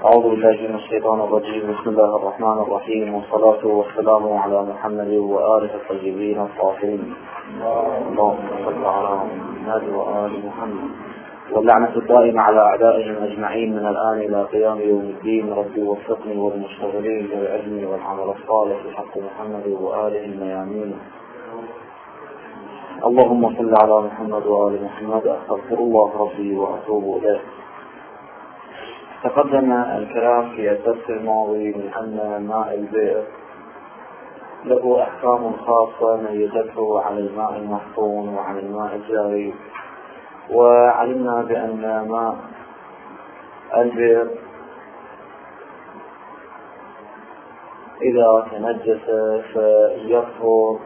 أعوذ بالله من الشيطان الرجيم. بسم الله الرحمن الرحيم، والصلاة والسلام على محمد وآله الطيبين الطاهرين. اللهم صل على محمد وآل محمد، واللعنة الدائمة على أعدائهم أجمعين من الآن إلى قيام يوم الدين. ربي وفقني والمشتغلين بالعلم والعمل الصالح في حق محمد وآله الميامين. اللهم صل على محمد وآل محمد. أستغفر الله ربي وأتوب إليه. تقدم الكلام في الدرس الماضي من أن ماء البئر له أحكام خاصة ميزته عن الماء المحصون وعن الماء الجاري، وعلمنا بأن ماء البئر إذا تنجس فيطهر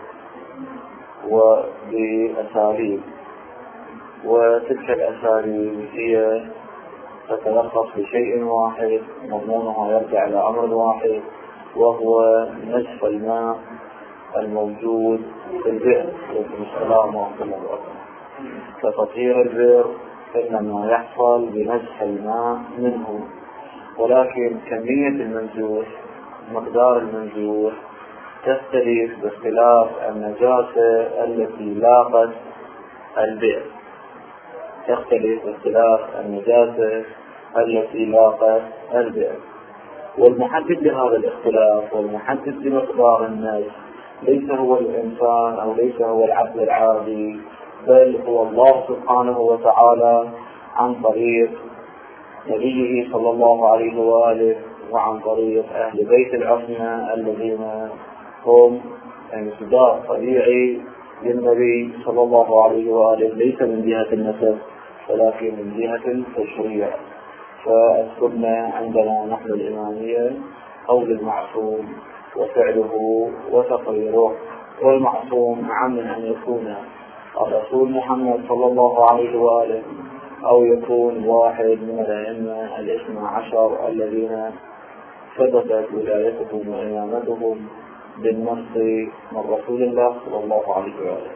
وبأساليب، وتلك الأساليب هي تتلخص في شيء واحد مضمونها يرجع إلى أمر واحد، وهو نزف الماء الموجود في البئر. عليكم السلام ورحمة الله وبركاته. فتطهير البئر إنما يحصل بنزف الماء منه، ولكن كمية المنزوح مقدار المنزوح تختلف باختلاف النجاسة التي لاقت البئر، تختلف باختلاف النجاسة التي لاقت البئر. والمحدد لهذا الاختلاف والمحدد لمقدار النجس ليس هو الإنسان أو ليس هو العقل العادي، بل هو الله سبحانه وتعالى عن طريق نبيه صلى الله عليه وآله، وعن طريق أهل بيت العصمة الذين هم انسداد طبيعي للنبي صلى الله عليه وآله، ليس من جهة النسب ولكن من جهة التشريع. فالسنة عندنا نحن الإمامية قول المعصوم وفعله وتقريره، والمعصوم عام من أن يكون الرسول محمد صلى الله عليه وآله أو يكون واحد من الأئمة الاثنى عشر الذين ثبتت ولايتهم وإمامتهم بالنص من رسول الله صلى الله عليه وآله.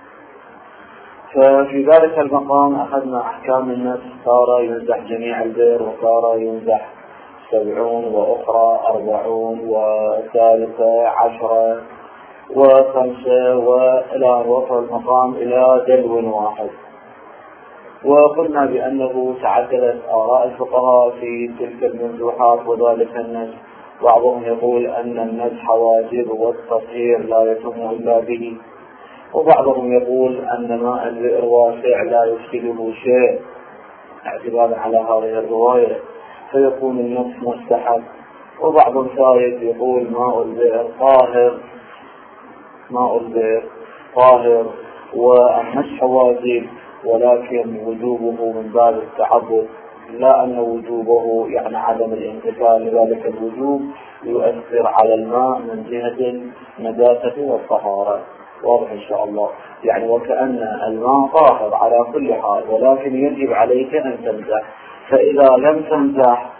ففي ذلك المقام أخذنا أحكام النفس، صار ينزح جميع البئر، وصار ينزح 70 وأخرى 40 وثالثة 10 و5، وإلى أن وصل المقام إلى دلو واحد. وقلنا بأنه تعددت آراء الفقهاء في تلك المنزوحات وذلك النزح. بعضهم يقول أن النزح واجب والتطهير لا يتم إلا به، وبعضهم يقول أن ماء البئر واسع لا يفسده شيء اعتبارا على هذه الرواية، فيكون النص مستحب. وبعض ثالث يقول ماء البئر طاهر، ماء البئر طاهر والمسح واجب، ولكن وجوبه من باب التعبد، لا أن وجوبه يعني عدم الانتفاع، لذلك الوجوب يؤثر على الماء من جهة النجاسة والطهارة. واضح إن شاء الله؟ يعني وكأن الماء طاهر على كل حال، ولكن يجب عليك أن تمزح، فإذا لم تمزح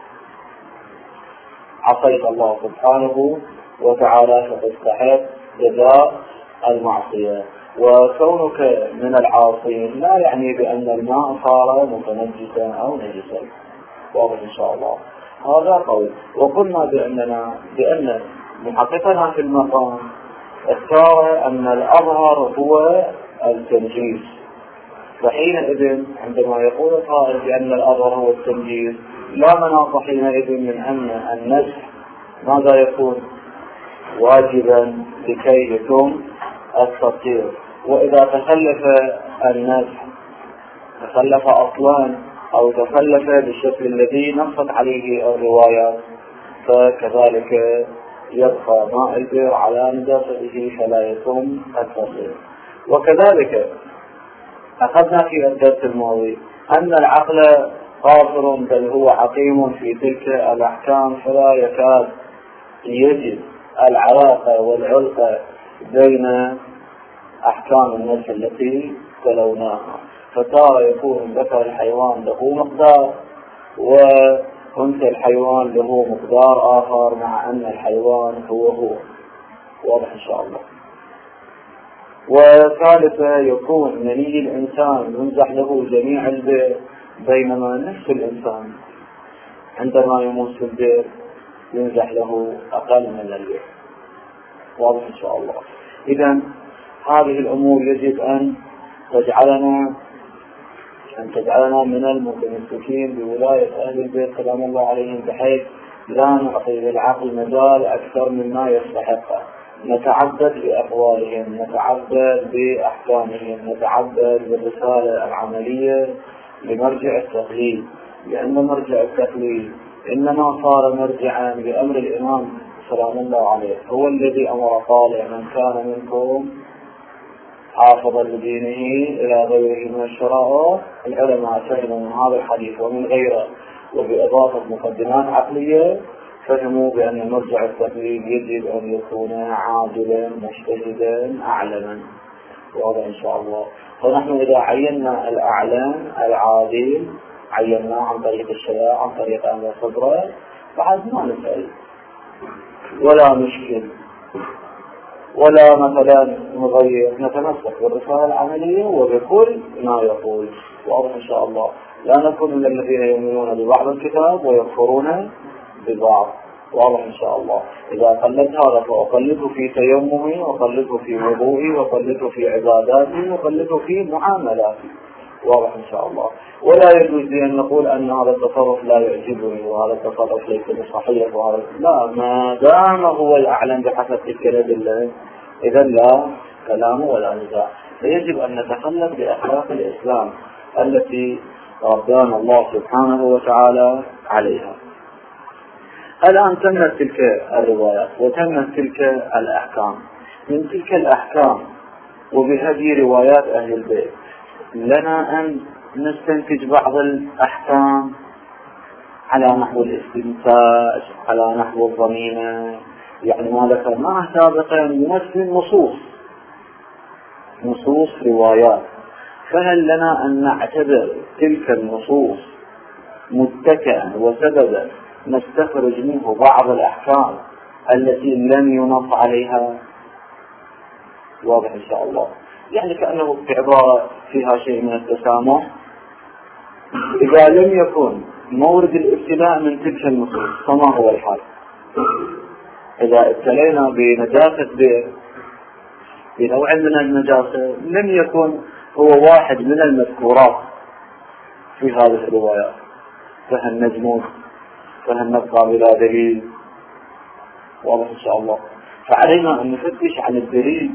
عصيت الله سبحانه وتعالى فتستحق جزاء المعصية. وكونك من العاصين لا يعني بأن الماء صار متنجسا أو نجسا. واضح إن شاء الله؟ هذا قول. وقلنا بأن محققنا في المقام اختار أن الأظهر هو التنجيس، فحينئذ عندما يقول القائل بأن الأظهر هو التنجيس لا مناص حينئذ من أن النزح ماذا يكون واجبا لكي يتم التطهير. وإذا تخلف النزح تخلف أصلا أو تخلف بالشكل الذي نصت عليه الروايات، فكذلك يبقى ماء البئر على نجاسته فلا يتم التطهير. وكذلك أخذنا في الدرس الماضي أن العقل قاصر، بل هو حكيم في تلك الأحكام، فلا يكاد يجد العلاقة والعلقة بين أحكام النفس التي تلوناها. فتارة يكون ذكر الحيوان له مقدار وأنثى الحيوان له مقدار آخر، مع أن الحيوان هو. واضح إن شاء الله؟ وثالثا يكون مني الإنسان ينزح له جميع البئر، بينما نفس الإنسان عندما يموت في البئر ينزح له أقل من البئر. واضح إن شاء الله. إذن هذه الأمور يجب أن تجعلنا من المتمسكين بولاية أهل البيت سلام الله عليهم، بحيث لا نعطي للعقل مجال أكثر مما يستحقه. نتعبد بأقوالهم، نتعبد بأحكامهم، نتعبد بالرسالة العملية لمرجع التقليد، لأن مرجع التقليد إنما صار مرجعا بأمر الإمام سلام الله عليه، هو الذي أمر قال: من كان منكم حافظا لدينه إلى غيره من الشرائع. العلماء فهموا من هذا الحديث ومن غيره وبإضافة مقدمات عقلية، فهموا بأن مرجع التقليد يجب أن يكون عادلا مجتهدا أعلما. واضح إن شاء الله. فنحن إذا عينا الأعلم العادل عيناه عن طريق الشريعة، عن طريق أمر الخبرة، بعد ما نسأل ولا مشكل، ولا مثلا نغير، نتمسك بالرسالة العملية وبكل ما يقول. واضح إن شاء الله. لا نكون من الذين يؤمنون ببعض الكتاب ويكفرون ببعض. واضح إن شاء الله. إذا قلدت هذا فأقلده في تيممي، وأقلده في وضوئي، وأقلده في عباداتي، وأقلده في معاملاتي. واضح إن شاء الله. ولا يجوز لي أن نقول أن هذا التصرف لا يعجبني وهذا التصرف ليس بصحيح وهذا لا، ما دام هو الأعلم بحسب تلك الأدلة إذا لا كلام ولا نزاع. فيجب أن نتخلق بأخلاق الإسلام التي ربنا الله سبحانه وتعالى عليها. الآن تمت تلك الروايات وتمت تلك الأحكام. من تلك الأحكام وبهذه روايات أهل البيت لنا أن نستنتج بعض الأحكام على نحو الاستنتاج، على نحو الضمينة. يعني ما ذكرناه سابقا يمثل نصوص روايات، فهل لنا أن نعتبر تلك النصوص متكئا وسببا نستخرج منه بعض الأحكام التي لم ينص عليها؟ واضح إن شاء الله. يعني كأنه بعبارة فيها شيء من التسامح. إذا لم يكن مورد الابتلاء من تلك النصوص فما هو الحال؟ إذا ابتلينا بنجاسة بنوع من النجاسة لم يكن هو واحد من المذكورات في هذه الروايات، فهل نجمد؟ فهل نبقى بلا دليل؟ واضح إن شاء الله. فعلينا أن نفتش عن الدليل،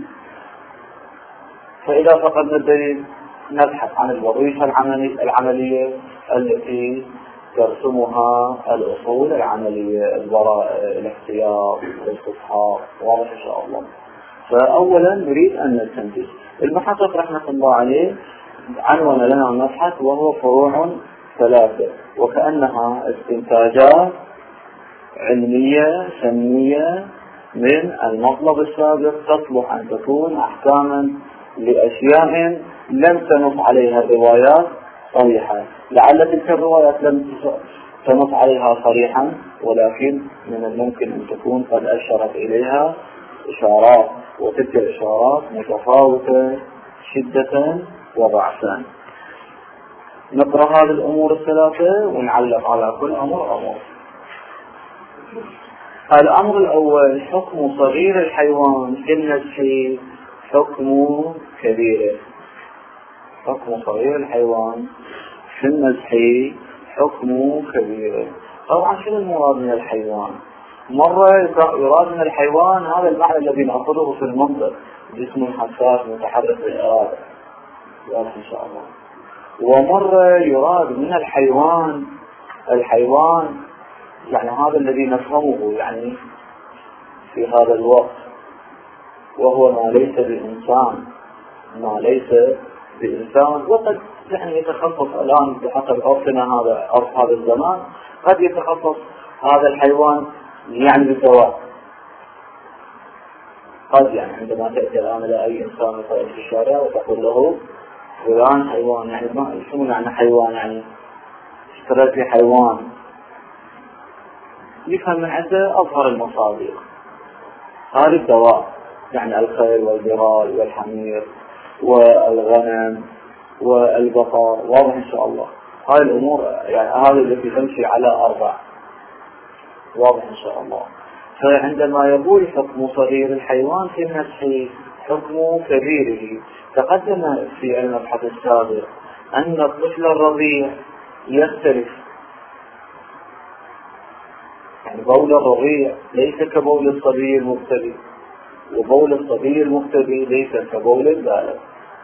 فإذا فقدنا الدليل نبحث عن الوظيفة العملية التي ترسمها الأصول العملية، البراءة، الاحتياط، الاستصحاب. واضح إن شاء الله. فأولا نريد أن نستنتج. المحقق رحمة الله عليه عنوان لنا المبحث وهو فروع ثلاثة، وكأنها استنتاجات علمية فنية من المطلب السابق تصلح أن تكون أحكاما لأشياء لم تنص عليها الروايات صريحة. لعل تلك الروايات لم تنص عليها صريحا، ولكن من الممكن أن تكون قد أشرت إليها إشارات، وتلك الإشارات متفاوتة شدة وضعفا. نقرأ هذه الأمور الثلاثة ونعلق على كل أمر. الأمر الأول: حكم صغير الحيوان في النزح حكم كبير. حكم صغير الحيوان في النزح حكم كبير. طبعا شنو المراد من الحيوان؟ مرة يراد من الحيوان هذا المعنى الذي نأخذه في المنطق، جسم حساس متحرك بالإرادة، واضح إن شاء الله. ومرة يراد من الحيوان يعني هذا الذي نفهمه يعني في هذا الوقت، وهو ما ليس بإنسان، وقد يعني يتخصص الآن بحسب عرفنا هذا عرف هذا الزمان، قد يتخصص هذا الحيوان يعني بالدواء. قد يعني عندما تأتي الآن إلى أي إنسان يطلع في الشارع وتقول له فلان حيوان، يعني ما شو معنى حيوان؟ يعني اشتريت لي حيوان، يفهم من عنده أظهر المصادر. هذا الدواء يعني الخيل والبغال والحمير والغنم والبقر. واضح إن شاء الله. هذه الأمور يعني هذه التي تمشي على 4 واضح إن شاء الله. فعندما يقول حكم صغير الحيوان في المسح حكم كبيره، تقدم في المبحث السابق أن الطفل الرضيع يختلف، يعني بول الرضيع ليس كبول الصبي المبتدئ، وبول الصبي المبتدئ ليس كبول البالغ.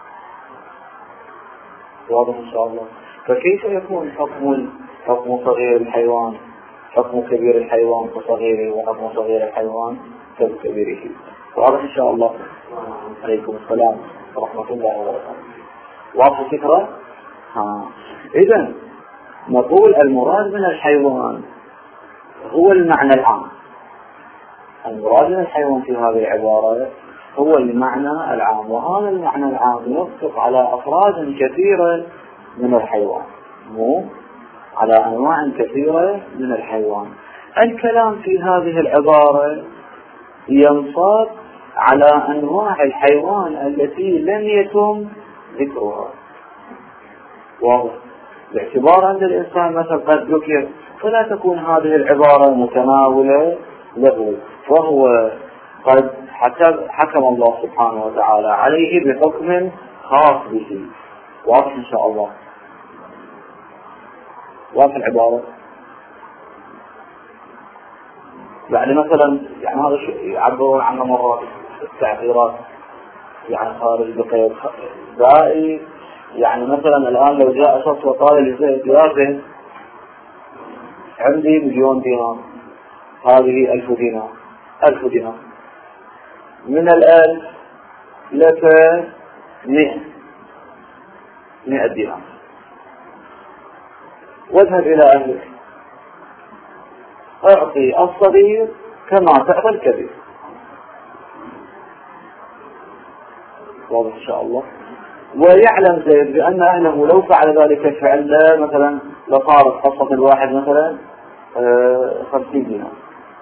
واضح إن شاء الله. فكيف يكون حكم صغير الحيوان حكم كبير الحيوان كصغيره، وحكم صغير الحيوان ككبيره؟ واضح إن شاء الله. عليكم السلام ورحمة الله وبركاته. واضح الفكرة؟ إذن نقول المراد من الحيوان هو المعنى العام. المراد من الحيوان في هذه العبارة هو المعنى العام، وهذا المعنى العام يطلق على أفراد كثيرة من الحيوان، مو على أنواع كثيرة من الحيوان. الكلام في هذه العبارة ينصب على أنواع الحيوان التي لم يتم ذكرها. واضح؟ باعتبار أن الإنسان مثلا قد ذكر، فلا تكون هذه العبارة متناولة له، فهو قد حكم الله سبحانه وتعالى عليه بحكم خاص به. واضح إن شاء الله. واضح العبارة؟ يعني مثلا يعني هذا يعبرون عنه مرات التعبيرات يعني خارج بقيد دائي. يعني مثلا الآن لو جاء شخص وقال لزيد يا زيد عندي 1,000,000 دينار، هذه 1000 دينار، 1000 دينار، من 1000 لك 100 دينار، واذهب إلى أهلك أعطي الصغير كما تعطي الكبير. واضح إن شاء الله. ويعلم زيد بأن أهله لو فعل ذلك الفعل مثلا لصارت حصة الواحد مثلا 50 دينار.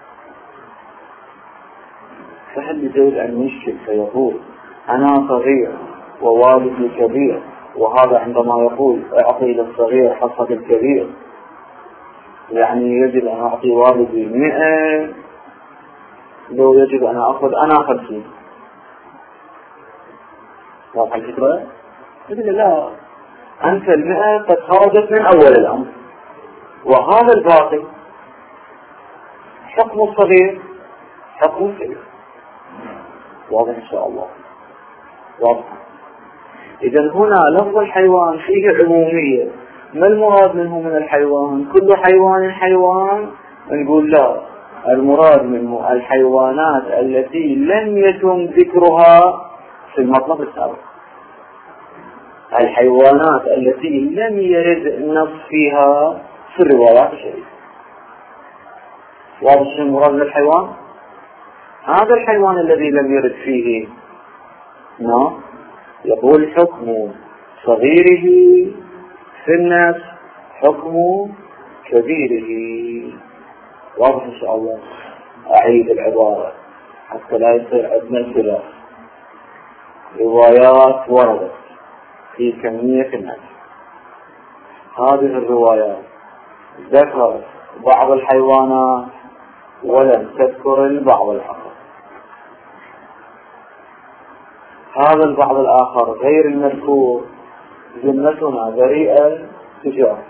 فهل زيد أن يشكل فيقول أنا صغير ووالدي كبير، وهذا عندما يقول أعطي للصغير حصة الكبير يعني يجب أن أعطي والدي 100 لو يجب أن أخذ أنا 50. واضح الفكرة؟ يقول لا، أنت 100 قد خرجت من أول الأمر، وهذا الباقي حكم الصغير حكم الكبير. واضح إن شاء الله. واضح. إذن هنا لفظ الحيوان فيه عمومية. ما المراد منه من الحيوان؟ كل حيوان حيوان؟ نقول لا، المراد منه الحيوانات التي لم يتم ذكرها في المطلب السابق، الحيوانات التي لم يرد النص فيها في الروايات الشريفة. واضح شنو المراد من الحيوان؟ هذا الحيوان الذي لم يرد فيه يقول حكم صغيره في الناس حكم كبيره. واضح إن شاء الله. أعيد العبارة حتى لا يصير عندنا خلاف. روايات وردت في كمية الناس، هذه الروايات ذكرت بعض الحيوانات ولم تذكر البعض الآخر، هذا البعض الآخر غير المذكور ذمتنا بريئة تجاه.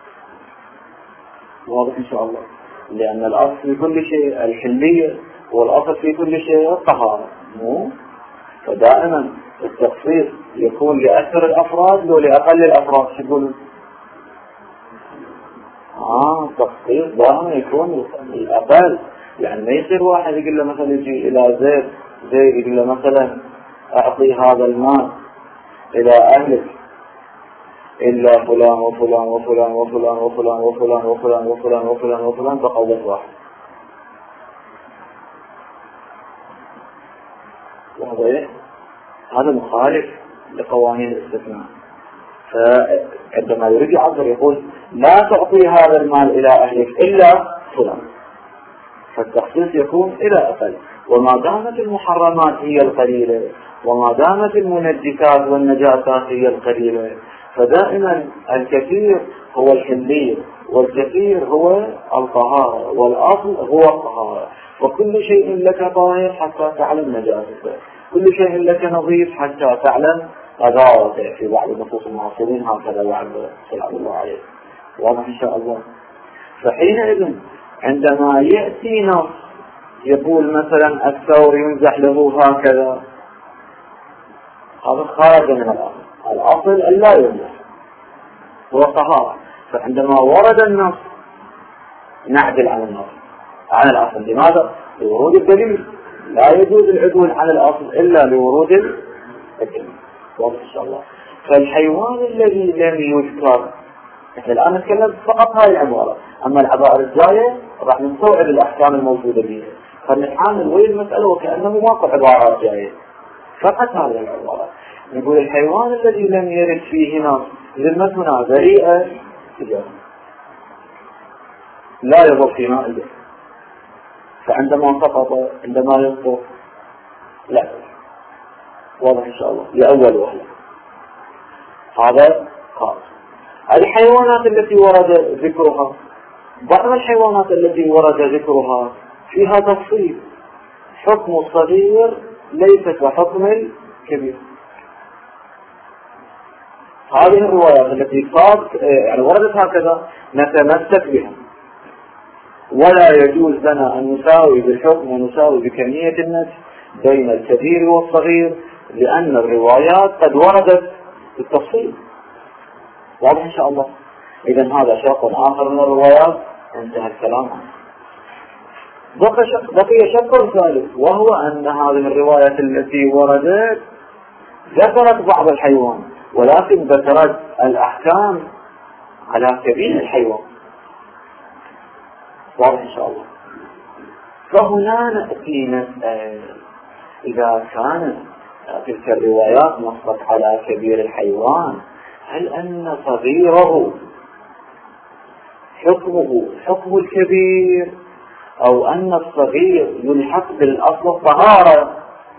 واضح إن شاء الله. لأن الأصل في كل شيء الحلية، والأصل في كل شيء الطهارة، فدائما التخصيص يكون لأكثر الأفراد لو لأقل الأفراد. شو يقولون؟ التخصيص دائما يكون الأقل. يعني ما يصير واحد يقول له مثلا يجي إلى زيد يقول له مثلا أعطي هذا المال إلى أهلك إلا فلان وفلان وفلان وفلان وفلان وفلان وفلان وفلان وفلان وفلان بقوة واحد. هذا مخالف لقوانين الاستثناء. فعندما يريد يعبر يقول لا تعطي هذا المال إلى أهلك إلا فلان، فالتخصيص يكون إلى أقل. وما دامت المحرمات هي القليلة، وما دامت المنجسات والنجاسات هي القليلة، فدائما الكثير هو الحلية والكثير هو الطهارة، والأصل هو الطهارة. وكل شيء لك طاهر حتى تعلم نجاسته، كل شيء لك نظيف حتى تعلم قذارته. في بعض النصوص المعاصرين هكذا بعد سلام الله عليه. واضح إن شاء الله. فحينئذ عندما يأتي نص يقول مثلا الثور ينزح له هكذا، هذا خارج من الأصل. الأصل أن لا ينزح، هو طهارة. فعندما ورد النص نعدل عن النص عن الأصل. لماذا؟ لورود الدليل. لا يجوز العدول عن الأصل إلا لورود الدليل. واضح إن شاء الله. فالحيوان الذي لم يذكر، احنا الآن نتكلم فقط هاي العبارة، أما العبارة الجاية راح نستوعب الأحكام الموجودة بها، فنتعامل ويا المسألة وكأنه ماكو عبارات جاية، فقط هذه العبارة. نقول الحيوان الذي لم يرد فيه نص ذمتنا بريئة لا يضر في ماء البحر، فعندما سقط عندما يسقط لا. واضح إن شاء الله لأول وهلة. هذا خاص. الحيوانات التي ورد ذكرها، بعض الحيوانات التي ورد ذكرها فيها تفصيل. حكم الصغير ليس كحكم الكبير. هذه الروايات التي يعني وردت هكذا نتمسك بها، ولا يجوز لنا أن نساوي بالحكم ونساوي بكمية النفس بين الكبير والصغير، لأن الروايات قد وردت بالتفصيل. واضح إن شاء الله. إذن هذا شق آخر من الروايات انتهى الكلام عنه. بقي شق ثالث، وهو أن هذه الروايات التي وردت ذكرت بعض الحيوان، ولكن ذكرت الأحكام على كبير الحيوان. واضح إن شاء الله. فهنا نأتي نسأل، إذا كانت تلك الروايات نصت على كبير الحيوان، هل أن صغيره حكمه حكم الكبير، أو أن الصغير يلحق بالأصل الطهارة؟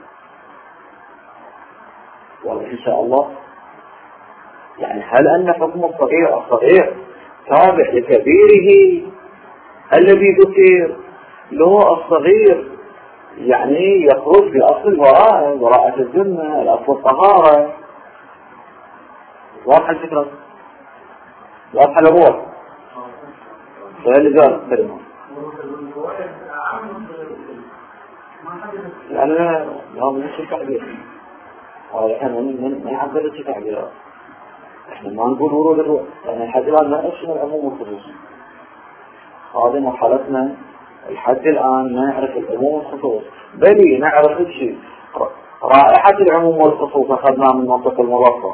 واضح إن شاء الله. يعني هل أن حكم الصغير تابع لكبيره الذي ذكر؟ له الصغير يعني يخرج بأصل براءة الذمة، الأصل الطهارة. واضح الفكرة؟ واضح الأمور؟ فهل قال كلمة؟ لا مش التعبير. احنا من يعبر التعبيرات. احنا ما نقول ورود الروح، يعني الحد الآن ما نفسنا العموم والخصوص. هذه مرحلتنا الحد الآن ما نعرف العموم والخصوص، بل نعرف الشيء رائحة العموم والخصوص أخذنا من منطق المضافة.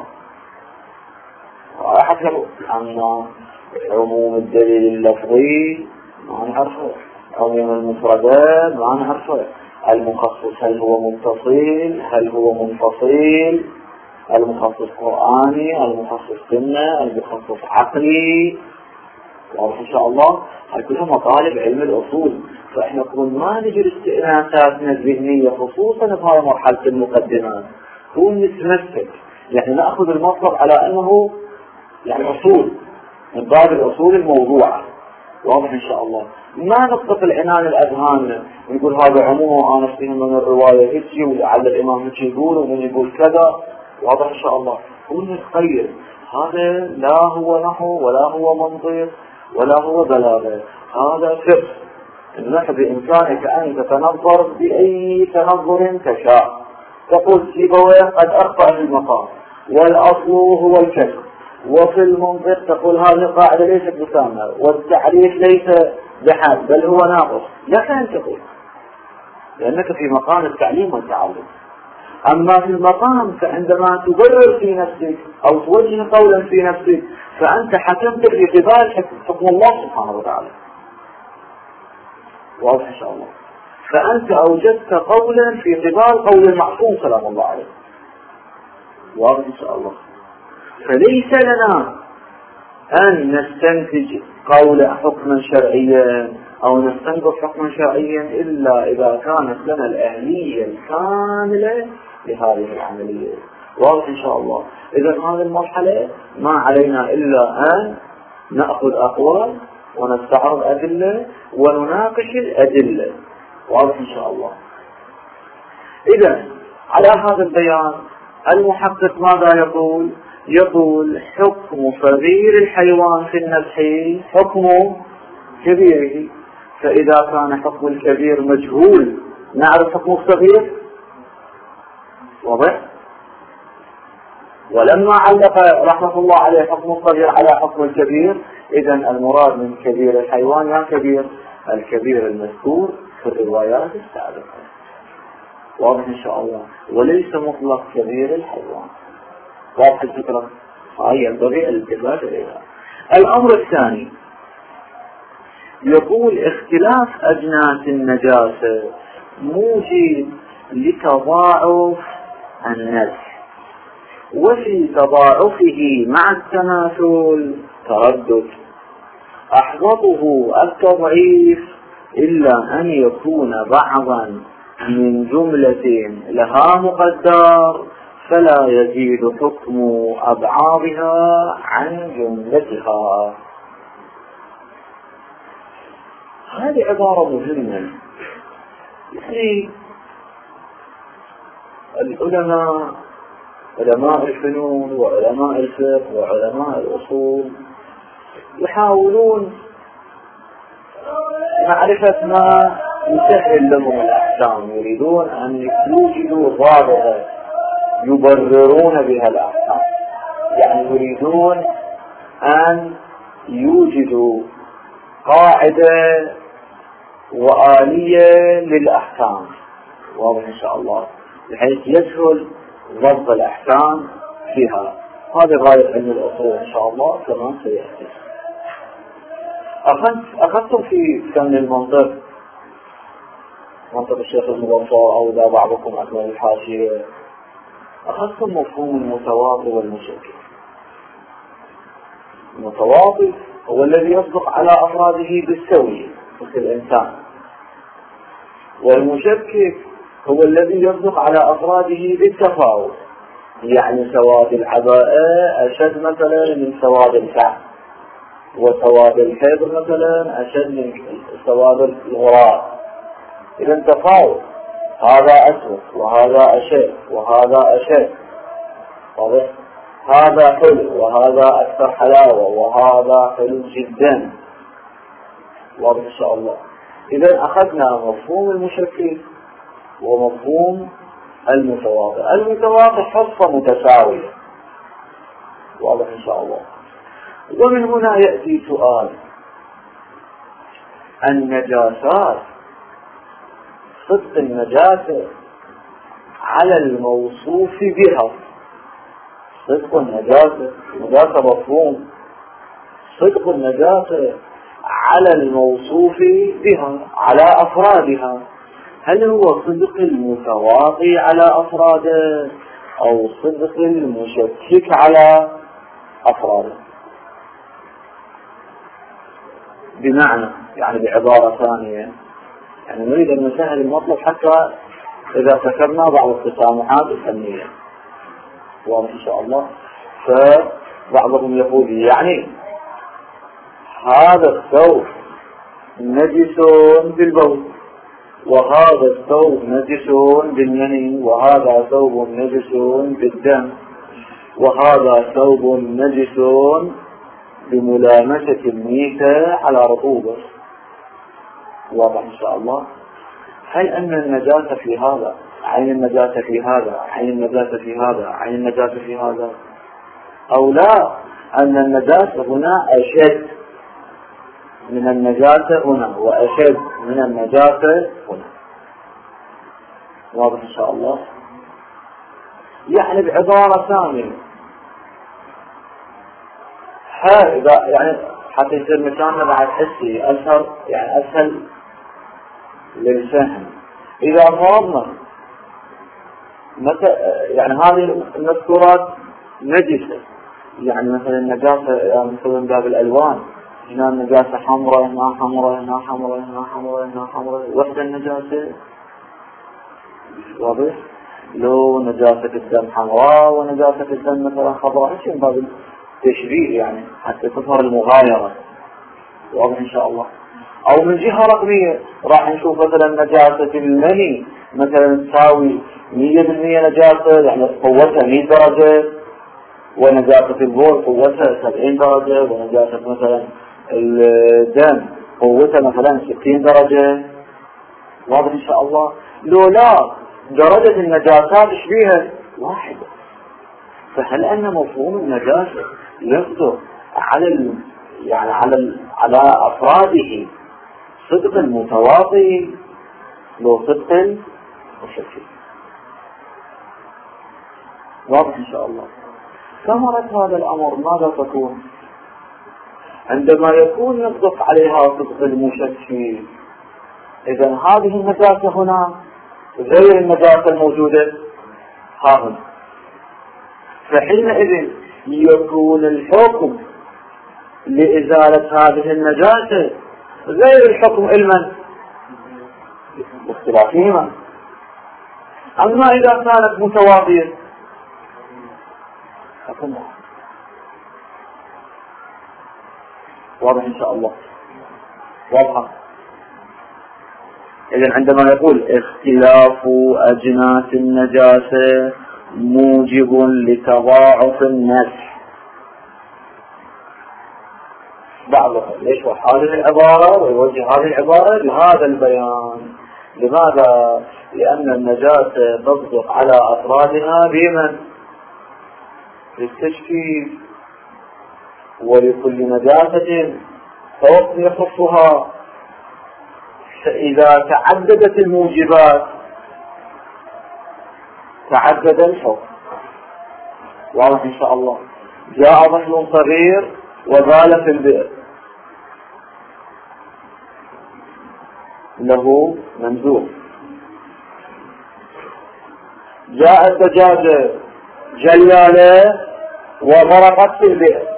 رائحة أن عموم الدليل اللفظي ما نعرفه، عموم المفردات ما نعرفه، المخصص هل هو متصل هل هو منفصل، المخصص قرآني المخصص سنة المخصص عقلي. واضح إن شاء الله. هاي كلها مطالب علم الأصول. فإحنا كون ما نجي استئناساتنا الذهنية خصوصا في هاي مرحلة المقدمات هو نتمسك، يعني نأخذ المطلب على أنه يعني أصول من باب الأصول الموضوعة. واضح إن شاء الله. ما نقطة العنان الأذهان نقول هذا عموم أنا فيه من الرواية هيجي ولعل الإمام هيجي يقول ومن يقول كذا. واضح إن شاء الله. هو نتخيل هذا لا هو نحو ولا هو منطق ولا هو بلاغة، هذا فقه. النحو بإمكانك أن تتنظر بأي تنظر تشاء. تقول سيبويه قد أخطأ في المقام والأصل هو الكشف، وفي المنطق تقول هذه القاعدة ليست بسامة والتعريف ليس بحاد بل هو ناقص. لا أن تقول، لأنك في مقام التعليم والتعلم. أما في المقام فعندما تبرر في نفسك أو توجه قولا في نفسك فأنت حكمت باعتبار حكم الله سبحانه وتعالى. واضح إن شاء الله. فأنت أوجدت قولا في اعتبار قول المعصوم سلام الله عليه. واضح إن شاء الله. فليس لنا أن نستنتج قول حكما شرعيا أو نستنتج حكما شرعيا إلا إذا كانت لنا الأهلية الكاملة لهذه العملية. واضح إن شاء الله. إذا هذه المرحلة ما علينا إلا أن نأخذ أقوال ونستعرض أدلة ونناقش الأدلة. واضح إن شاء الله. إذا على هذا البيان المحقق ماذا يقول؟ يقول حكم صغير الحيوان في النفح حكم كبيره. فإذا كان حكم الكبير مجهول نعرف حكم الصغير. واضح؟ ولما علق رحمة الله عليه حكم الصغير على حكم الكبير، إذا المراد من كبير الحيوان يا كبير الكبير المذكور في الروايات السابقة. واضح إن شاء الله. وليس مطلق كبير الحيوان. واضح الفكرة؟ هاي ينبغي الالتفات إليها. الأمر الثاني يقول اختلاف أجناس النجاسة موجب لتضاعف النزح، وفي تضاعفه مع التماثل تردد. أحوطه التضعيف إلا أن يكون بعضا من جملة لها مقدار فلا يزيد حكم أبعاضها عن جملتها. هذه عبارة مهمة. يعني العلماء علماء الفنون وعلماء الفقه وعلماء الأصول يحاولون معرفة ما يسهل لهم الأحكام، يريدون أن يوجدوا ضابطة يبررون بها الأحكام. يعني يريدون أن يوجدوا قاعدة وآلية للأحكام. واضح إن شاء الله، بحيث يسهل ضبط الأحكام فيها. هذا غاية علم الأصول إن شاء الله كما سيأتي. أخذتم في فن المنطق، منطق الشيخ المظفر أو إذا بعضكم أكمل الحاشية، أخذتم مفهوم المتواطئ والمشكك. المتواطئ هو الذي يصدق على أفراده بالسوية مثل الإنسان، والمشكك هو الذي يصدق على أفراده بالتفاوت. يعني سواد العباءة أشد مثلا من سواد الكعب، وسواد الحيض مثلا أشد من سواد الغراب. إذا تفاوت، هذا أسود وهذا أشد وهذا أشد. واضح؟ هذا حلو وهذا أكثر حلاوة وهذا حلو جدا. واضح إن شاء الله. إذا أخذنا مفهوم المشكك ومفهوم المتواطئ. المتواطئ حصة متساوية. واضح إن شاء الله. ومن هنا يأتي سؤال: النجاسات، صدق النجاسة على الموصوف بها. صدق النجاسة، النجاسة مفهوم، صدق النجاسة على الموصوف بها على أفرادها، هل هو صدق المتواطي على أفراده أو صدق المشكك على أفراده؟ بمعنى، يعني بعبارة ثانية، يعني نريد أن نسهل المطلب حتى إذا ذكرنا بعض التسامحات الفنية. واضح إن شاء الله. فبعضهم يقول يعني هذا الثوب نجس بالبول، وهذا الثوب نجس بالمني، وهذا ثوب نجس بالدم، وهذا ثوب نجس بملامسة الميتة على رطوبة. واضح إن شاء الله. هل أن النجاسة في هذا عين النجاسة في هذا عين النجاسة في هذا عين النجاسة في هذا، أو لا أن النجاسة هنا أشد من النجاسة هنا وأشد من النجاسة هنا؟ واضح إن شاء الله. يعني بعبارة ثانية، يعني حتى يصير مثالنا بعد حسي أسهل، يعني أسهل للفهم. إذا فرضنا يعني هذه المذكورات نجسة، يعني مثلا النجاسة، يعني مثلا باب الألوان، هنا النجاسة حمراء، هنا حمراء، هنا حمراء، هنا حمراء، هنا حمراء، وحدة النجاسة. واضح؟ لو نجاسة الدم حمراء ونجاسة الدم مثلا خضراء، ايش من باب تشبيه يعني حتى تظهر المغايرة. واضح إن شاء الله. أو من جهة رقمية راح نشوف مثلا نجاسة المني مثلا تساوي 100% نجاسة، يعني قوتها 100 درجة، ونجاسة البول قوتها 70 درجة، ونجاسة مثلا الدم قوتها مثلا 60 درجة. واضح إن شاء الله. لو لا درجة النجاسات تشبيها واحدة، فهل أن مفهوم النجاسة يصدر على يعني على أفراده صدق متواطئ لو صدق مشكل؟ واضح إن شاء الله. ثمرة هذا الأمر ماذا تكون؟ عندما يكون يصدق عليها صدق المشكل، إذن هذه النجاسة هنا غير النجاسة الموجودة هنا، فحينئذ يكون الحكم لإزالة هذه النجاسة غير الحكم علما باختلافهما. أما إذا كانت متواضية حكمها واضح إن شاء الله. واضح. إذن عندما نقول اختلاف أجناس النجاسة موجب لتضاعف المسح، بعضهم يشرح هذه العبارة ويوجه هذه العبارة لهذا البيان. لماذا؟ لأن النجاسة تصدق على أفرادها بمن؟ بالتشكيل، ولكل نجاسة حكم يخصها، فإذا تعددت الموجبات تعدد الحكم. واضح إن شاء الله. جاء طفل صغير وبال في البئر له منزوح، جاءت دجاجة جلالة وغرقت في البئر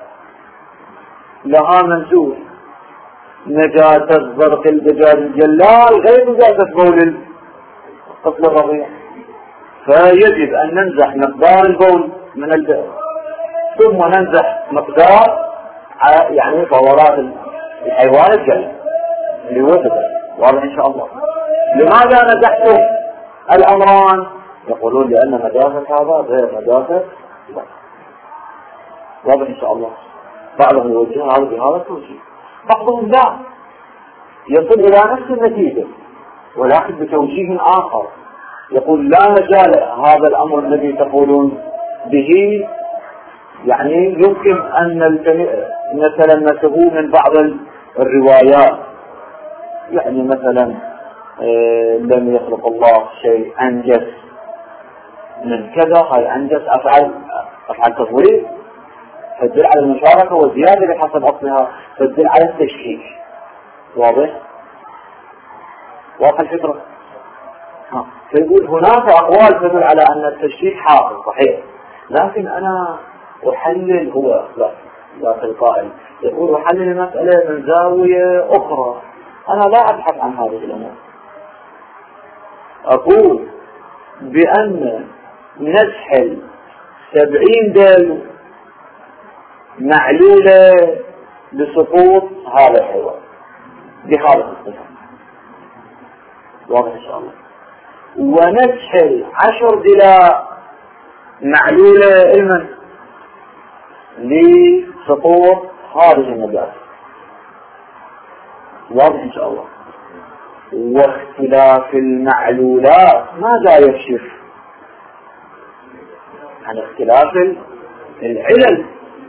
لها منزوح. نجاسة غرق الدجاج الجلال غير نجاسة بول الطفل الرضيع، فيجب أن ننزح مقدار البول من البئر، ثم ننزح مقدار يعني فورات الحيوان الجلال اللي وجد. واضح إن شاء الله. لماذا نزحتم الأمران؟ يقولون لأن نجاسة هذا غير نجاسة. واضح إن شاء الله. بعضهم يوجه هذا بهذا التوجيه، بعضهم لا، يصل إلى نفس النتيجة ولكن بتوجيه آخر. يقول لا مجال هذا الأمر الذي تقولون به، يعني يمكن أن نتلمسه من بعض الروايات، يعني مثلا لم يخلق الله شيء أنجس من كذا، هاي أنجس أفعل تفويض، تدل على المشاركة والزيادة بحسب أصلها، تدل على التشكيك. واضح؟ واضح الفكرة؟ فيقول هناك أقوال تدل على أن التشكيك حاصل صحيح، لكن أنا أحلل، هو لا القائل يقول أحلل المسألة من زاوية أخرى، أنا لا أبحث عن هذه الأمور. أقول بأن نسحل 70 دل معلولة بسقوط هذا الحيوان بهذا الصفة. واضح إن شاء الله. ونسحل 10 دلاء معلولة علما لسقوط هذه النجاسة. واضح إن شاء الله. واختلاف المعلولات ماذا يكشف؟ عن اختلاف العلل.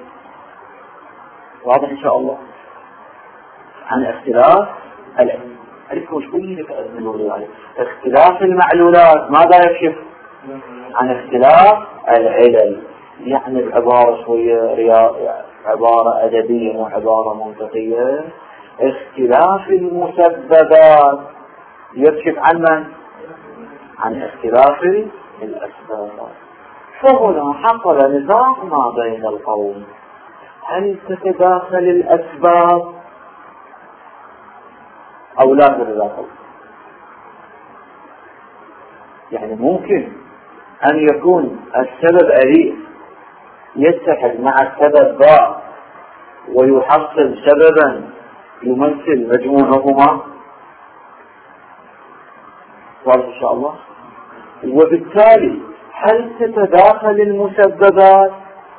واضح إن شاء الله. عن اختلاف العلل. عرفوا وش كل لك أزمنوا عليه. اختلاف المعلولات ماذا يكشف؟ عن اختلاف العلل. يعني العبارة شوية عبارة أدبية وعبارة منطقية. اختلاف المسببات يكشف عن من؟ عن اختلاف الأسباب. فهنا حصل نزاع ما بين القوم، هل تتداخل الأسباب أو لا تتداخل؟ يعني ممكن أن يكون السبب أليف يتحد مع السبب باء ويحصل سببا يمثل مجموعهما، واضح إن شاء الله. وبالتالي هل تتداخل المسببات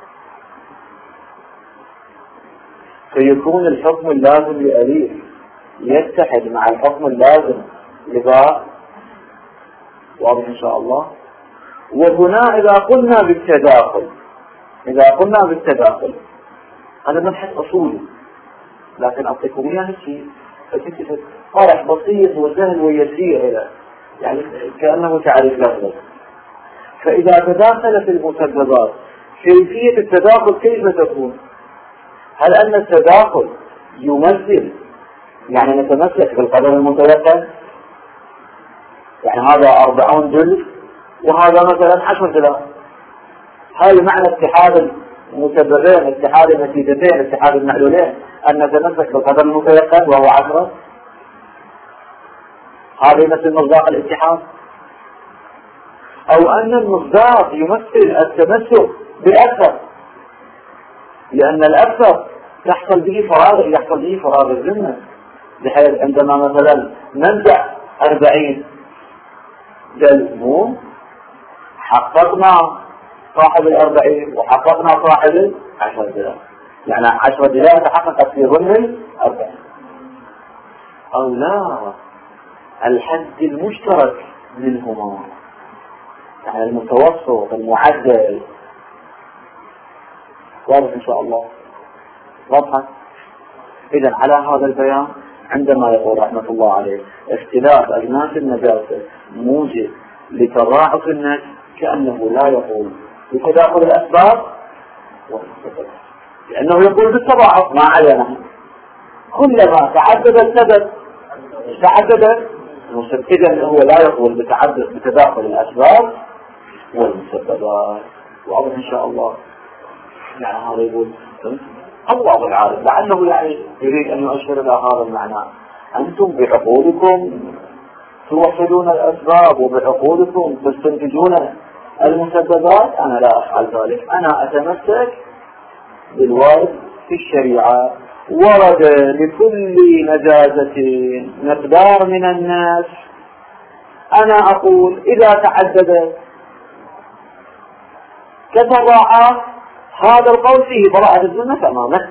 فيكون الحكم اللازم لأليف يتحد مع الحكم اللازم لباء، واضح إن شاء الله. وهنا إذا قلنا بالتداخل هذا مبحث أصولي، لكن أعطيكم إياه شيء طرح بسيط وسهل ويسير، يعني كأنه تعريف لفظ. فإذا تداخل في المسببات كيفية التداخل كيف تكون؟ هل أن التداخل يمثل يعني نتمسك بالقدر المتيقن، يعني هذا 40 جزء وهذا مثلا 10 جزء، هل معنى اتحاد المسببين اتحاد النتيجتين اتحاد المعلولين أن نتمسك بالقدر المتيقن وهو 10؟ هذا يمثل مصداق الاتحاد، أو أن المصداق يمثل التمسك بالأكثر، لأن الأكثر يحصل به فراغ الذمة، بحيث عندما مثلا ننزع 40 جلد حققنا صاحب 40 وحققنا صاحب 10 جلد، يعني 10 جلد تحققت في ضمن 40. أو لا، الحد المشترك منهما يعني المتوسط المعدل، واضح إن شاء الله. واضح. إذن على هذا البيان عندما يقول رحمة الله عليه اختلاف أجناس النجاسة موجب لتضاعف النجس، كأنه لا يقول بتداخل الأسباب والسبب، لأنه يقول بالتضاعف ما علينا، كلما تعدد السبب تعدد المسبب. إذن هو لا يقول بتداخل الأسباب والمسببات، واضح إن شاء الله. يعني هذا يقول الله العالم لعله يعني يريد أن يؤشر إلى هذا المعنى، أنتم بعقولكم توحدون الأسباب وبعقولكم تستنتجون المسببات، أنا لا أفعل ذلك، أنا أتمسك بالوارد في الشريعة. ورد لكل نجاسة مقدار من الناس، أنا أقول إذا تعدد كتضاعف هذا القول فيه براءة الذمة تماما،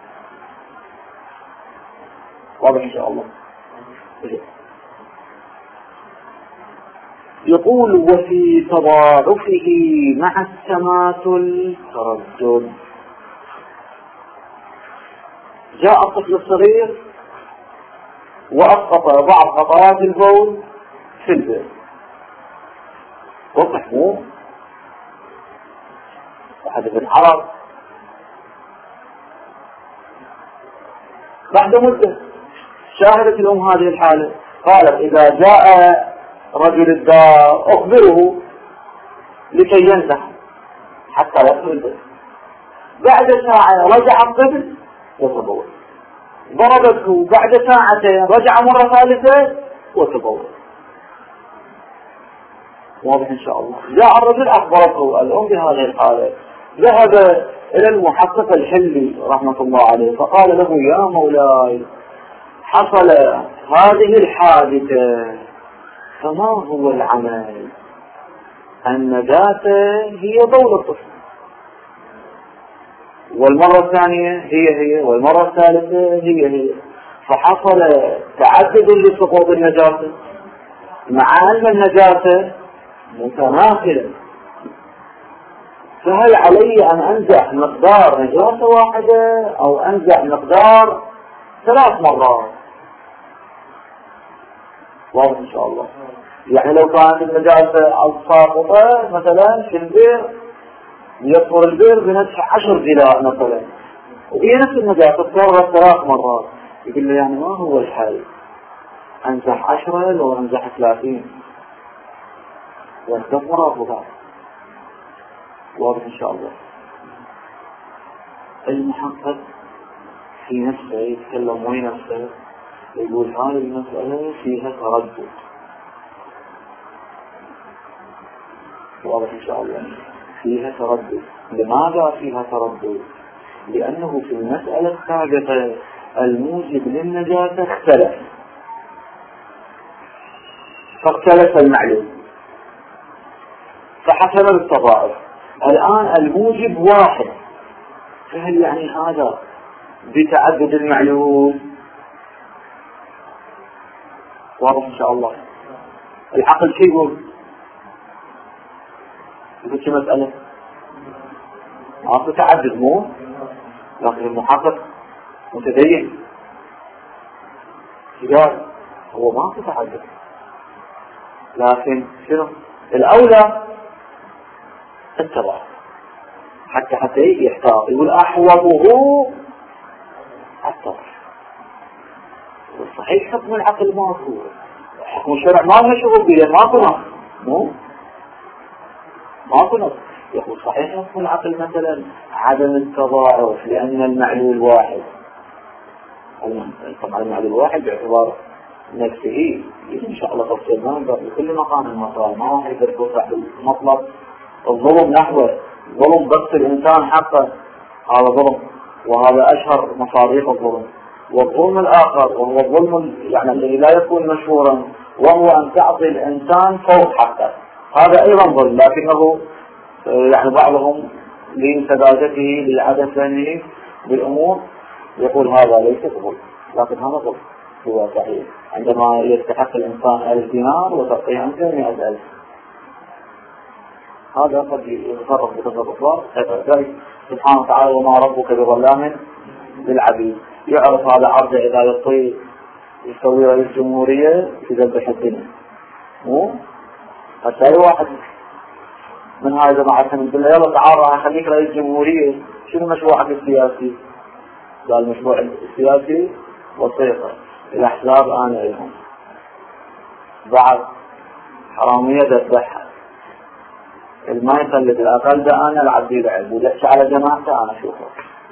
واضح إن شاء الله. يقول وفي تضاعفه مع التماثل تردد. جاء الطفل الصغير وأسقط بعض قطرات البول في البئر، وضح مو وحدث الحرب. بعد مدة شاهدت الأم هذه الحالة، قالت إذا جاء رجل الدار أخبره لكي ينزح حتى يدخل البيت. بعد ساعة رجع الطفل وتبول، ضربته بعد ساعتين رجع مرة ثالثة وتبول، واضح إن شاء الله. جاء الرجل أخبرته الأم بهذه الحالة، ذهب إلى المحقق الحلي رحمة الله عليه فقال له يا مولاي حصل هذه الحادثة، فما هو العمل؟ النجاسة هي بول الطفل، والمرة الثانية هي والمرة الثالثة هي، فحصل تعدد لسقوط النجاسة مع أن النجاسة متماثلة، فهل علي أن أنزح مقدار نجاسة واحدة أو أنزح مقدار 3 مرات؟ واضح إن شاء الله. يعني لو كانت النجاسة الساقطة مثلا في البئر يطفر البئر بنزح 10 غلاء مثلا، وهي نفس النجاسة تكررت 3 مرات، يقول له يعني ما هو الحل؟ أنزح 10 لو أنزح 30 والكفرة بضع. واضح إن شاء الله. المحقق في نفسه يتكلم وين نفسه، يقول هذه المسألة فيها تردد. واضح إن شاء الله فيها تردد. لماذا فيها تردد؟ لأنه في المسألة السابقة الموجب للنجاسة اختلف، فاختلف المعلوم فحسب التضاعف. الآن الموجب واحد، فهل يعني هذا بتعدد المعلوم؟ واضح إن شاء الله. العقل شو يقول؟ يقول شو مسألة تتعدد مو، لكن المحقق متدين قال هو ما تتعدد، لكن شنو الأولى؟ التضاعف. حتى يحتاط يقول أحوطه التضاعف. والصحيح حكم العقل ما هو، حكم الشرع ما له شغل به، ما كنا يقول صحيح حكم العقل مثلا عدم التضاعف لأن المعلول واحد. طبعا المعلول واحد باعتبار نفسه إن شاء الله تفصيل ما نقدر بكل مقام المقام، ما راح يقدر يوضح المطلب. الظلم نحوه ظلم بس الإنسان حقه، هذا ظلم، وهذا أشهر مصاريف الظلم. والظلم الآخر وهو الظلم يعني الذي لا يكون مشهورا، وهو أن تعطي الإنسان فوق حقه، هذا أيضا ظلم، لكنه يعني بعضهم لسذاجته لعدم فهمه بالأمور يقول هذا ليس ظلم، لكن هذا ظلم هو صحيح. عندما يستحق الإنسان 1000 دينار وتعطيه أنت 100,000، هذا قد يتصرف بتصرفات ذلك سبحانه وتعالى. وما ربك بظلام للعبيد. يعرف هذا عبد إذا يطيع يسوي رئيس جمهورية يذبح الدنيا، حتى أي واحد من هاي جماعة من بالله يلا تعال راح أخليك رئيس جمهورية، شنو مشروعك السياسي؟ قال المشروع السياسي وثيقة الأحزاب أنا لهم، بعد حرامية ذبحها، ما يخلد الأقل ده أنا العبدي بعد، ودحش على جماعته أنا أشوفه.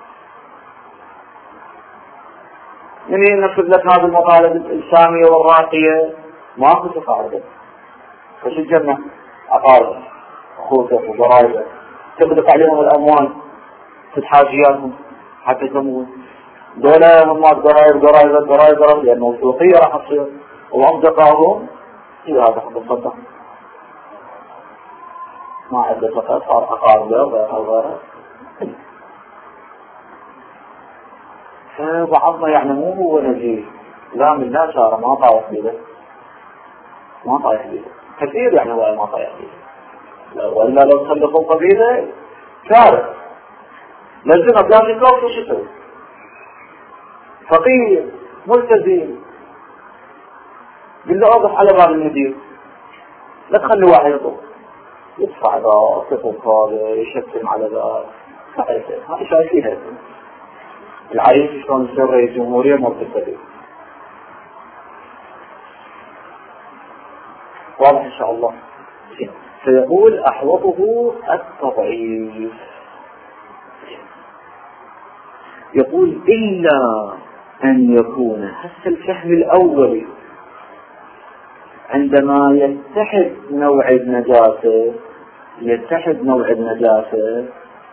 من ينفذ لك هذه المطالب الشامية والراقية؟ ماكو تفاعل. فشو الجنة؟ أقارب أخوتك وضرائبك، تبدأ عليهم الأموال تتحاجياتهم حتى يسمون دولة هم ضرائب لأنه السوقية راح تصير، وأصدقائهم في هذا حق الصدق ما عدت فقط صار أقارب غيره. فبعضنا يعني مو هو نجيب، لا من لا شارة ما طايح بيده كثير، يعني هو ما طايح بيده، وإلا لو تخلفوا قبيلة شارع لازم أبلاد الكوف وشتو فقير ملتزم بالله أوضح على باب المدير، لا تخلي واحد يطوف يدفع ذا تطوف هذا يشتم على ذا، هاي شايفينها العريس شلون يصير رئيس جمهورية مرتبة. واضح إن شاء الله. سيقول أحوطه التضعيف، يقول إلا أن يكون حتى الفهم الأولي عندما يتحد نوع النجاسة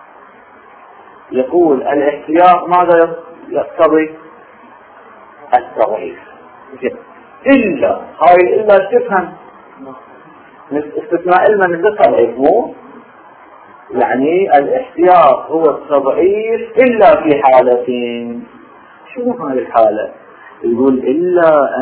يقول الاحتياط ماذا يقتضي؟ التضعيف. إلا هاي إلا تفهم استثناء علما من التضعيف، مو يعني الاحتياط هو التضعيف إلا في حالتين. شنو هاي الحالة؟ يقول إلا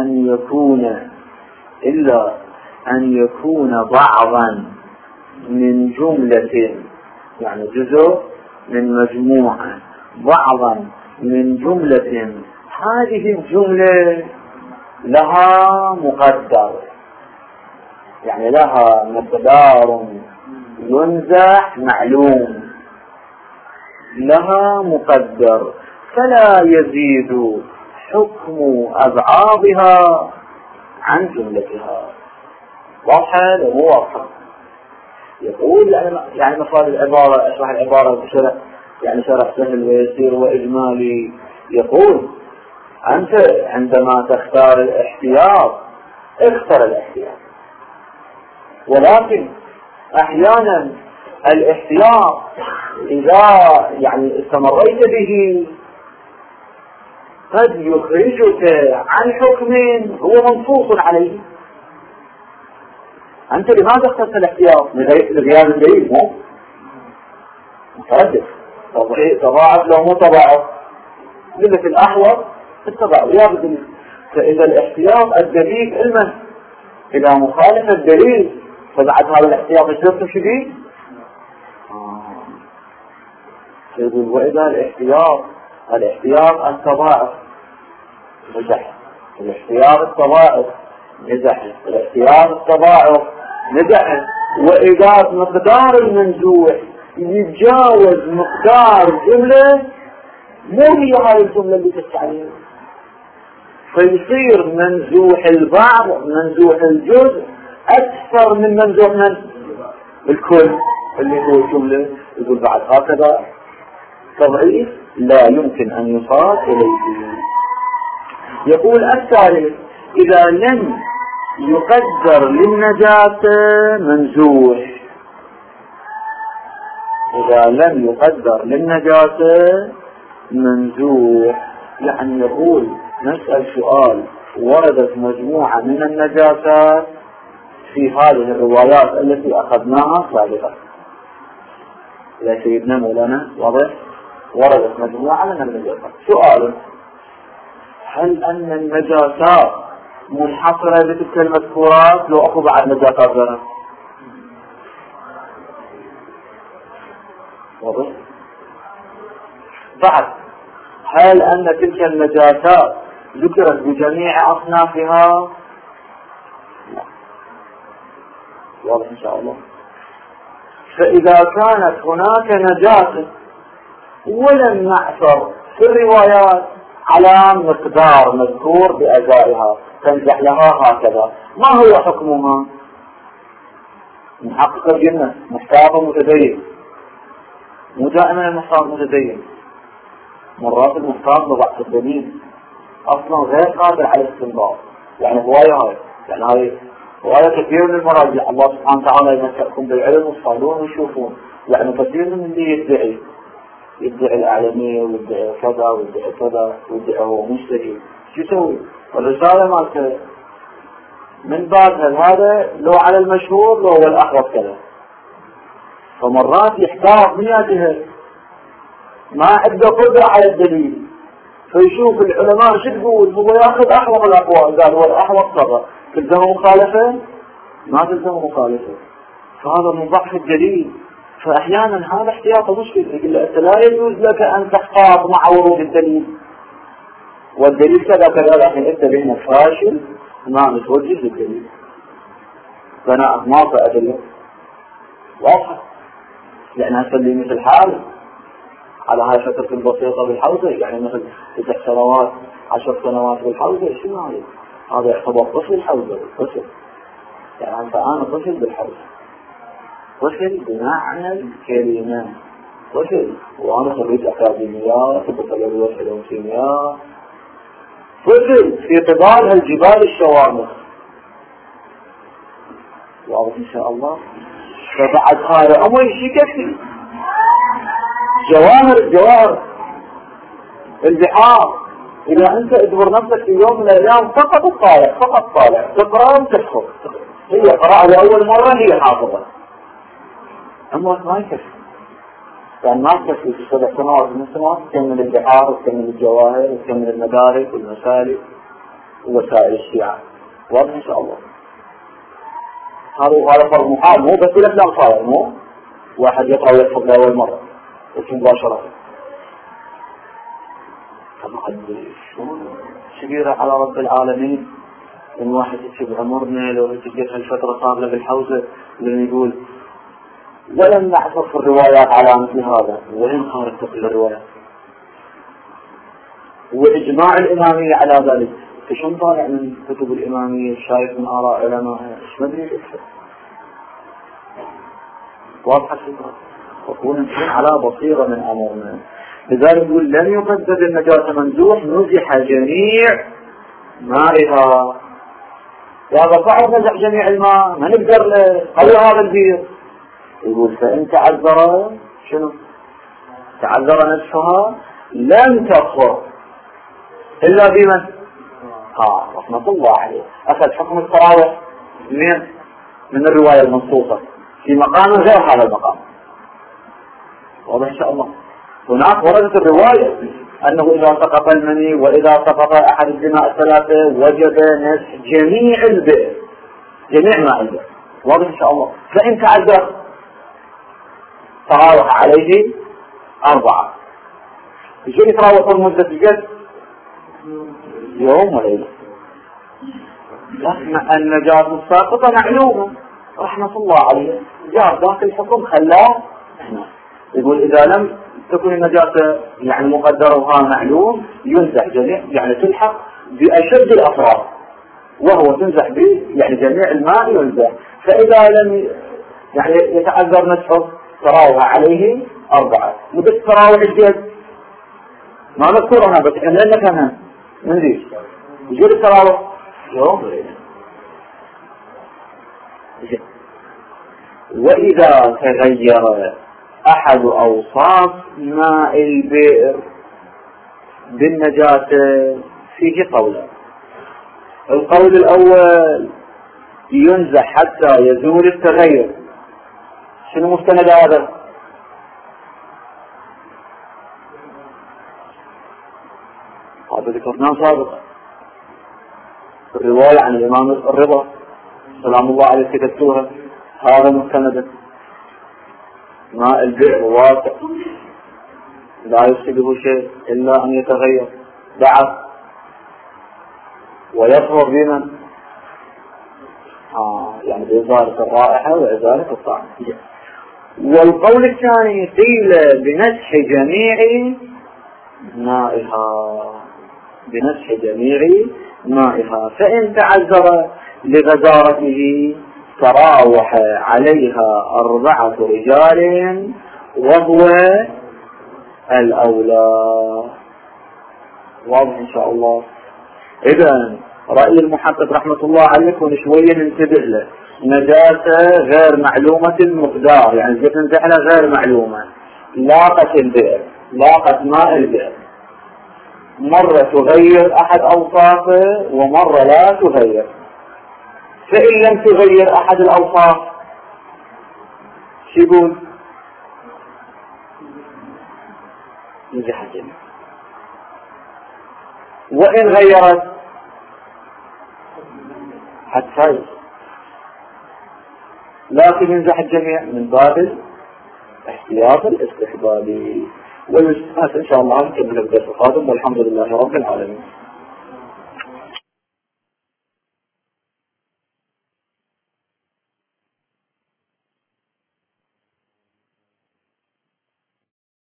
أن يكون بعضا من جملة، يعني جزء من مجموعة، بعضا من جملة، هذه الجملة لها مقدر، يعني لها مقدار ينزح معلوم، لها مقدر، فلا يزيد حكم أبعاضها عن جملتها. واضحة لو مو واضحة؟ يقول يعني مفاد العبارة، أشرح العبارة بشرح يعني شرح سهل ويسير وإجمالي. يقول أنت عندما تختار الاحتياط اختر الاحتياط، ولكن أحيانا الاحتياط إذا يعني استمريت به قد يخرجك عن حكم هو منصوص عليه. أنت لماذا اخترت الاحتياط؟ لغياب الدليل، مو متردد، تضاعف لو مو تضاعف، اللي في الأحوط اتبع غياب الدليل. فإذا الاحتياط الدليل علما إذا مخالف الدليل فبعد هذا الاحتياط يصير شديد. يقول وإذا الاحتياط التضاعف نجح، الاحتياط التضاعف نجح، الاحتياط التضاعف نجح، وإذا مقدار المنزوح يتجاوز مقدار جملة مو هي هاي الجملة اللي تستعملها، فيصير منزوح البعض منزوح الجزء أكثر من منزوح من الكل اللي هو الجملة. يقول بعد هكذا تضعيف لا يمكن أن يصار إليه. يقول الثالث إذا لم يقدر للنجاسة منزوح، إذا لم يقدر للنجاسة منزوح يعني يقول نسأل سؤال وردت مجموعة من النجاسات في هذه الروايات التي أخذناها سابقا يا سيدنا مولانا، واضح؟ وردت مجموعة من النجاسات. سؤال: هل أن النجاسات منحصرة بتلك المذكورات لو أخذ بعد نجاسات غيرها؟ واضح؟ بعد هل أن تلك النجاسات ذكرت بجميع أصنافها؟ لا. واضح إن شاء الله. فإذا كانت هناك نجاسة ولم نعثر في الروايات على مقدار مذكور بأجزائها تنجح لها هكذا، ما هو حكمها؟ محقق الجنة محتاط متدين، مو دائما المحتاط متدين، مرات المحتاط بضعف الدليل أصلا غير قادر على الاستنباط. يعني هواية هاي هواية كثير من المراجع الله سبحانه وتعالى يمسككم بالعلم وتصلون ويشوفون. يعني كثير من اللي يدعي الأعلمية ويدعي كذا ويدعي كذا ويدعي هو مجتهد، شو يسوي؟ الرسالة مالته من بعد هذا لو على المشهور لو هو الأحوط كذا، فمرات يحتاط من جهة ما عنده قدرة على الدليل، فيشوف العلماء شو تقول هو ياخذ أحوط الأقوال، قال هو الأحوط صغر تلزم مخالفة ما تلزم مخالفة، فهذا من ضعف الدليل. فأحيانا هذا احتياط مشكل، يقول له أنت لا يجوز لك أن تحتاط مع ورود الدليل، والدليل كذا كذا، لكن أنت بينه فاشل ما متوجه للدليل بناء ما في أدلة واضحة. لأن هسه اللي مثل حال على هاي الفترة البسيطة بالحوزة، يعني مثل 9 سنوات 10 سنوات بالحوزة، شنو هذا يعتبر طفل الحوزة، طفل يعني أنت أنا طفل بالحوزة، طفل بمعنى الكلمة طفل، وأنا خريج أكاديميات وبكالوريوس علوم كيمياء، طفل في قبال هالجبال الشوامخ، واضح إن شاء الله. فبعد هذا أمر شيء كثير جواهر البحار، إذا أنت ادبر نفسك في يوم من الأيام فقط طالع تقرأ وتدخل، هي قراءة لأول مرة هي حافظة، أمرك ما يكفي، يعني ما يكفي في 7 سنوات من سنوات تكمل البحار وتكمل الجواهر وتكمل المدارك والمسالك ووسائل الشيعة، واضح إن شاء الله. هذا فرق محال، مو بس الأفلام صاير، مو واحد يقرأ ويحفظ لأول مرة مباشرة. طبعا شبيرة على رب العالمين إن واحد يكتب عمرنا لو تجيب هالفترة صار له بالحوزة لأن يقول ولم نحفظ في الروايات على مثل هذا، وين خارج كل الروايات وإجماع الإمامية على ذلك. فشون طالع من كتب الإمامية شايف من آراء علماء إيش مدري يكتب، واضحة الفكرة، وكون على بصيرة من أمرنا. لذلك يقول لن يقدر النجاسة منزوح نزح جميع مائها، يا صعب نزح جميع الماء ما نقدر له، هو هذا البير يقول فإن تعذر شنو؟ تعذر نفسها لم تكفر إلا بمن؟ رحمة الله عليه. أخذ حكم التراوح من الرواية المنصوصة في مقام غير هذا المقام. واضح إن شاء الله. هناك وردت الرواية أنه إذا سقط المني وإذا سقط أحد الدماء الثلاثة وجب نسح جميع البئر، جميع ماء البئر. واضح إن شاء الله. فإن تعذر تراوح عليه 4. شو يتراوح مدة الجد؟ يوم وليلة. النجاة الساقطة معلومة رحمة الله عليه، جاء ذاك الحكم خلاه. يقول إذا لم تكن النجاة يعني مقدرها معلوم ينزح جميع، يعني تلحق بأشد الأفراد، وهو تنزح به يعني جميع الماء ينزح. فإذا لم يعني يتعذر نسحه تراوح عليه 4. مدة تراوح الجد ما نذكرها بس إحنا لنا كمان نزيد. يجول التراوح يوم وليلة. وإذا تغير أحد أوصاف ماء البئر بالنجاسة فيه قولان. القول الأول ينزح حتى يزول التغير. شنو مستند هذا؟ هذا ذكرناه سابقا في الرواية عن الإمام الرضا سلام الله عليه كتبتوها. هذا مستند. ماء البئر واسع لا يفسده شيء إلا أن يتغير بعث ويصبر بمن؟ يعني بإزالة الرائحة وإزالة الطعم. والقول الثاني قيل بنسح جميع مائها، بنسح جميع مائها. فإن تعذر لغزارته تراوح عليها 4 رجال وهو الأولى. واضح إن شاء الله. إذن رأي المحقق رحمة الله عليه يكون شوية ننتبه له. نجاسة غير معلومة المقدار، يعني زيت نزحلة غير معلومة، لاقت البئر، لاقت ماء البئر، مرة تغير أحد أوصافه ومرة لا تغير. فإن لم تغير أحد الأوصاف شو يقول؟ نزح الجميع. وإن غيرت حتى لكن ينزح الجميع من باب الاحتياط الاستحبابي. والمستقبل إن شاء الله نكمل الدرس القادم، والحمد لله رب العالمين.